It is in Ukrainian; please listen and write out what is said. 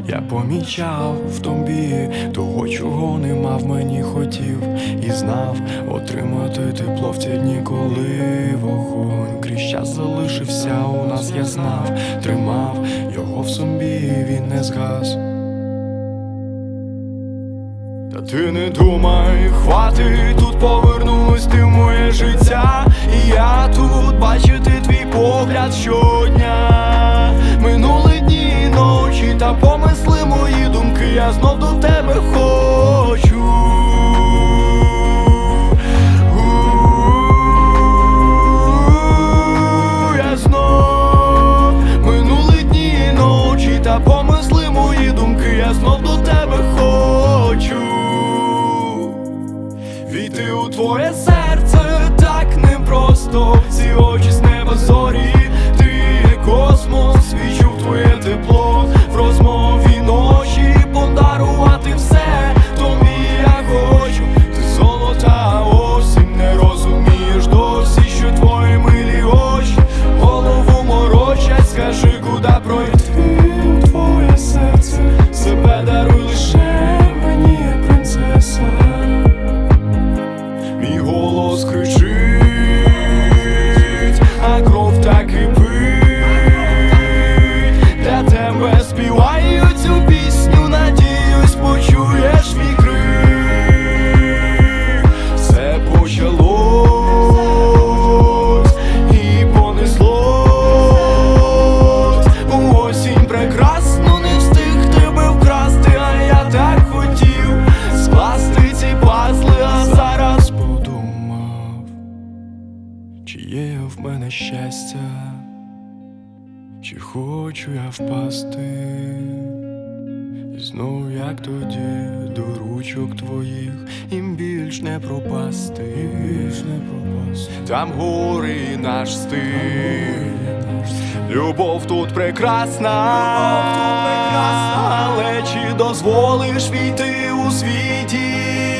Я помічав в тобі того, чого нема в мені хотів, і знав отримати тепло в ті дні, коли вогонь крізь час залишився у нас, я знав, тримав його в собі, він не згас. Та ти не думай, хватить, тут повернусь ти в моє життя, і я тут бачити твій погляд щодня. Минули дні і ночі, та помисли мої думки, я знов до тебе хочу. Я знов, минули дні і ночі, та помисли мої думки, я знов до тебе хочу. Війти у твоє серце так непросто, ці очі з неба зорі, ти є космос, відчув твоє тепло в розмові ночі, подарувати все тобі я хочу. Ти золота осінь, не розумієш досі, що твої милі очі голову морочать, скажи, куди пройти у твоє серце, себе даруй лише мені, як принцеса. Мій голос кричить, а кров так кипить. Для тебе співаю цю пісню, надіюсь, почуєш мій крик. Все почалось і понеслось у осінь прекрасну, не встиг тебе вкрасти, а я так хотів скласти ці пазли, а зараз подумав, чи є в мене щастя, чи хочу я впасти, і знов, як тоді, до ручок твоїх їм більш не пропасти, там гори і наш стиль. Любов тут прекрасна, але чи дозволиш війти у свій дім?